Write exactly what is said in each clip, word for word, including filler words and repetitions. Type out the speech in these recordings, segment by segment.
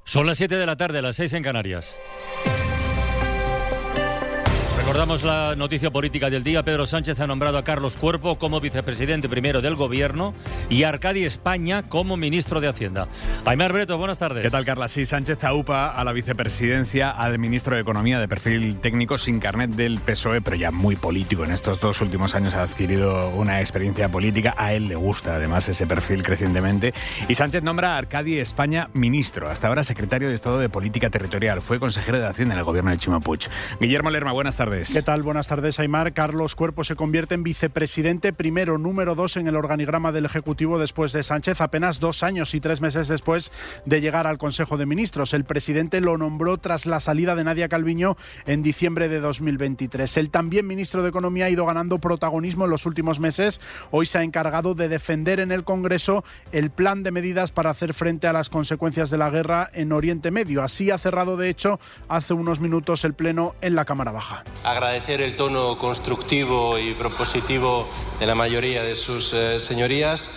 Son las siete de la tarde, las seis en Canarias. Recordamos la noticia política del día. Pedro Sánchez ha nombrado a Carlos Cuerpo como vicepresidente primero del Gobierno y a Arcadi España como ministro de Hacienda. Aimar Breto, buenas tardes. ¿Qué tal, Carla? Sí, Sánchez aupa a la vicepresidencia al ministro de Economía de perfil técnico sin carnet del P S O E, pero ya muy político. En estos dos últimos años ha adquirido una experiencia política. A él le gusta, además, ese perfil crecientemente. Y Sánchez nombra a Arcadi España ministro, hasta ahora secretario de Estado de Política Territorial. Fue consejero de Hacienda en el gobierno de Chimo Puig. Guillermo Lerma, buenas tardes. ¿Qué tal? Buenas tardes, Aimar. Carlos Cuerpo se convierte en vicepresidente primero, número dos en el organigrama del Ejecutivo después de Sánchez, apenas dos años y tres meses después de llegar al Consejo de Ministros. El presidente lo nombró tras la salida de Nadia Calviño en diciembre de dos mil veintitrés. El también ministro de Economía ha ido ganando protagonismo en los últimos meses. Hoy se ha encargado de defender en el Congreso el plan de medidas para hacer frente a las consecuencias de la guerra en Oriente Medio. Así ha cerrado, de hecho, hace unos minutos el Pleno en la Cámara Baja. Agradecer el tono constructivo y propositivo de la mayoría de sus eh, señorías.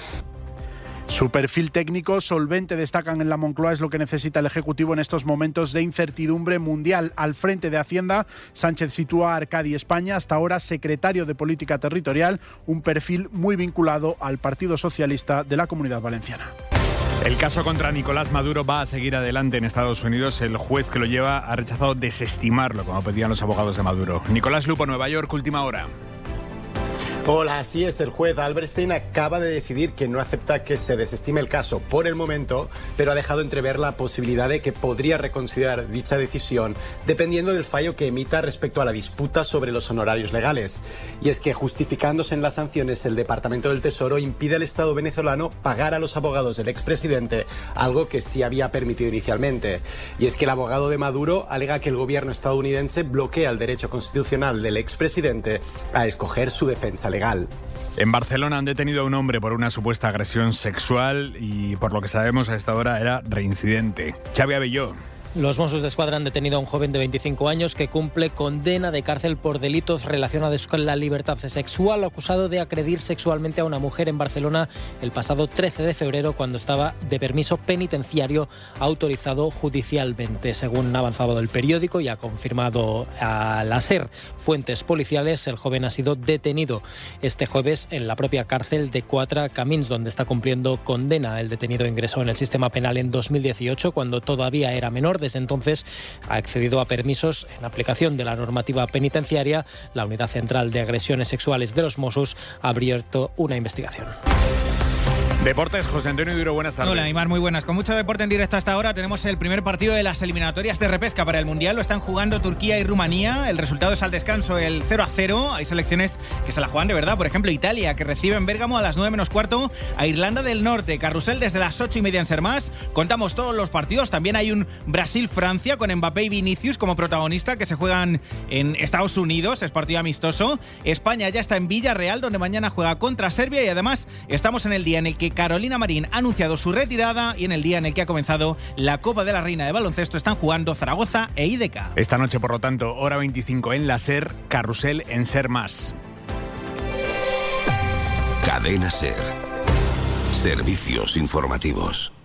Su perfil técnico solvente, destacan en la Moncloa, es lo que necesita el Ejecutivo en estos momentos de incertidumbre mundial. Al frente de Hacienda, Sánchez sitúa a Arcadi España, hasta ahora secretario de Política Territorial, un perfil muy vinculado al Partido Socialista de la Comunidad Valenciana. El caso contra Nicolás Maduro va a seguir adelante en Estados Unidos. El juez que lo lleva ha rechazado desestimarlo, como pedían los abogados de Maduro. Nicolás Lupo, Nueva York, última hora. Hola, así es. El juez Alberstein acaba de decidir que no acepta que se desestime el caso por el momento, pero ha dejado entrever la posibilidad de que podría reconsiderar dicha decisión dependiendo del fallo que emita respecto a la disputa sobre los honorarios legales. Y es que, justificándose en las sanciones, el Departamento del Tesoro impide al Estado venezolano pagar a los abogados del expresidente, algo que sí había permitido inicialmente. Y es que el abogado de Maduro alega que el gobierno estadounidense bloquea el derecho constitucional del expresidente a escoger su defensa legal. En Barcelona han detenido a un hombre por una supuesta agresión sexual y, por lo que sabemos a esta hora, era reincidente. Xavi Abelló. Los Mossos d'Esquadra han detenido a un joven de veinticinco años que cumple condena de cárcel por delitos relacionados con la libertad sexual, acusado de agredir sexualmente a una mujer en Barcelona el pasado trece de febrero, cuando estaba de permiso penitenciario autorizado judicialmente. Según ha avanzado el periódico y ha confirmado a la SER fuentes policiales, el joven ha sido detenido este jueves en la propia cárcel de Quatre Camins, donde está cumpliendo condena. El detenido ingresó en el sistema penal en dos mil dieciocho, cuando todavía era menor. Desde entonces ha accedido a permisos en aplicación de la normativa penitenciaria. La Unidad Central de Agresiones Sexuales de los Mossos ha abierto una investigación. Deportes, José Antonio Duro, buenas tardes. Hola, Aimar, muy buenas. Con mucho deporte en directo hasta ahora, tenemos el primer partido de las eliminatorias de repesca para el Mundial. Lo están jugando Turquía y Rumanía. El resultado es al descanso el cero a cero. Hay selecciones que se la juegan de verdad. Por ejemplo, Italia, que recibe en Bérgamo a las nueve menos cuarto a Irlanda del Norte. Carrusel desde las ocho y media en Sermás. Contamos todos los partidos. También hay un Brasil-Francia con Mbappé y Vinicius como protagonista, que se juegan en Estados Unidos. Es partido amistoso. España ya está en Villarreal, donde mañana juega contra Serbia. Y además estamos en el día en el que Carolina Marín ha anunciado su retirada y en el día en el que ha comenzado la Copa de la Reina de Baloncesto están jugando Zaragoza e I D E C A. Esta noche, por lo tanto, hora veinticinco en la SER, Carrusel en Ser Más. Cadena SER. Servicios informativos.